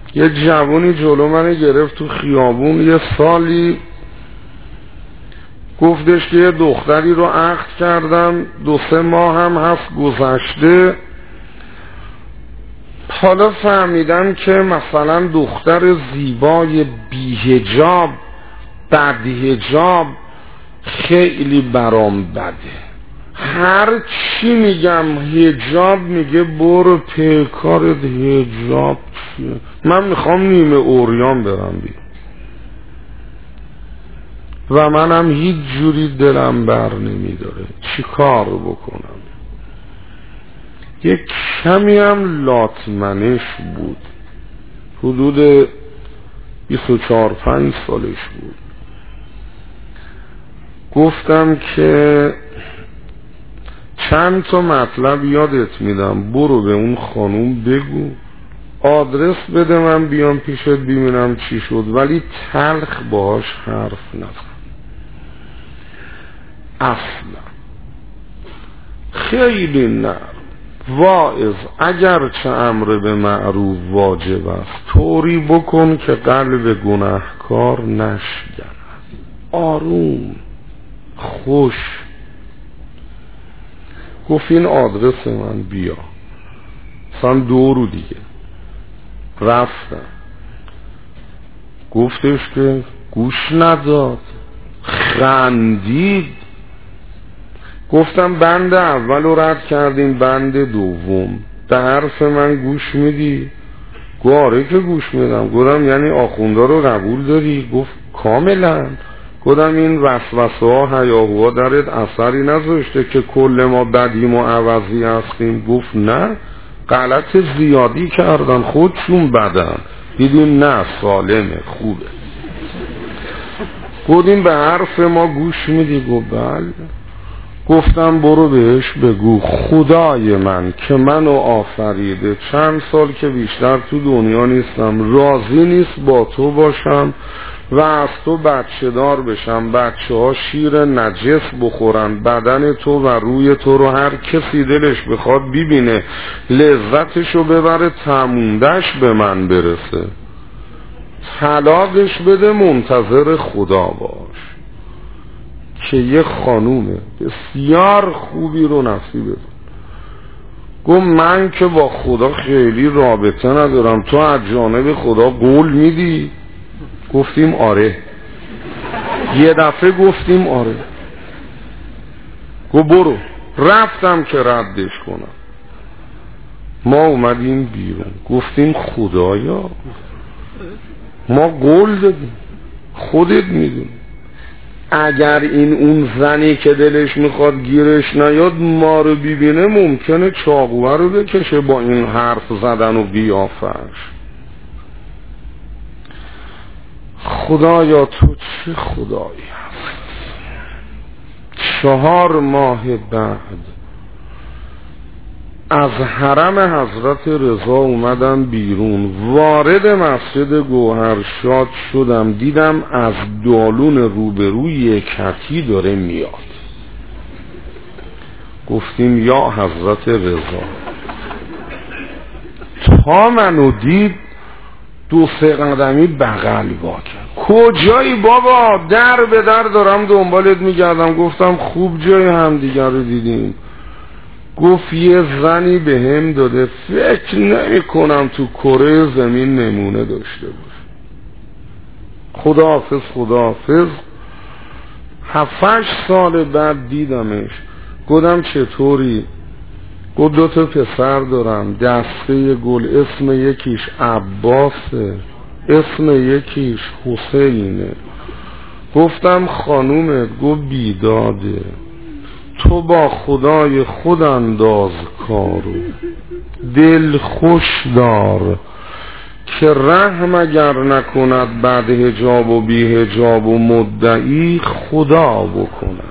یه جوونی جلو من گرفت تو خیابون، یه سالی گفتش که یه دختری رو عقد کردم، 2-3 ماه هم هست گذشته، حالا فهمیدم که مثلا دختر زیبای بی‌حجاب بدحجاب خیلی برام بده، هر چی میگم حجاب میگه برو پیکارت، حجاب چیه؟ من میخوام نیمه عریان برم بیرون و منم هیچ جوری دلم بر نمیداره چی کار بکنم. یک کمی هم لاتمنش بود، حدود 24-25 سالش بود. گفتم که چند تا مطلب یادت میدم، برو به اون خانوم بگو آدرس بده من بیام پیشت ببینم چی شد، ولی تلخ باهاش حرف نزن اصلا. خیلی نرم واعظ، اگرچه امر به معروف واجب است طوری بکن که قلب گناهکار نشکند، آروم خوش. گفت این آدرس من بیا، مثلا 2 رو دیگه رفتم. گفتش که گوش نداد، خندید. گفتم بند اول رو رد کردیم، بند دوم به حرف من گوش میدی؟ گفت آره که گوش میدم. گفتم یعنی آخونده رو قبول داری؟ گفت کاملا. گفتم این وسوسه ها هیاهوها درت اثری نذاشته که کل ما بدیم و عوضی هستیم؟ گفت نه، غلط زیادی کردن، خودشون بدن، دیدیم نه سالمه خوبه. گفتیم به حرف ما گوش میدی؟ گفت بله. گفتم برو بهش بگو خدای من که منو آفریده، چند سال که بیشتر تو دنیا نیستم، راضی نیست با تو باشم و از تو بچه دار بشم، بچه ها شیر نجس بخورن، بدن تو و روی تو رو هر کسی دلش بخواد ببینه، لذتشو ببره، تموندش به من برسه، طلاقش بده، منتظر خدا باش که یه خانوم بسیار خوبی رو نصیبت. گفت من که با خدا خیلی رابطه ندارم، تو از جانب خدا قول میدی؟ گفتیم آره. یه دفعه گفتیم آره. گفت برو. رفتم که ردش کنم. ما اومدیم بیرون، گفتیم خدایا ما قول دادیم، خودت میدونی اگر این اون زنی که دلش میخواد گیرش نیاد ما رو ببینه ممکنه چاقوه رو بکشه با این حرف زدن و بیافش. خدایا تو چه خدایی هست. 4 ماه بعد از حرم حضرت رضا اومدم بیرون، وارد مسجد گوهرشاد شدم، دیدم از دالون روبروی یک کتی داره میاد. گفتیم یا حضرت رضا. تا منو دید 2-3 قدمی بغل وا کرد. کجایی بابا؟ در به در دارم دنبالت میگردم. گفتم خوب جای همدیگر رو دیدیم. گفت یه زنی به هم داده، فکر نمی کنم تو کره زمین نمونه داشته باشه. خداحافظ خداحافظ. 7-8 سال بعد دیدمش. گفتم چطوری؟ گفت 2 تا پسر دارم، دسته گل، اسم یکیش عباسه، اسم یکیش حسینه. گفتم خانومت؟ گفت بیداده. تو با خدای خود انداز کارو، دل خوش دار که رحم اگر نکند بعد حجاب و بی حجاب و مدعی خدا بکند.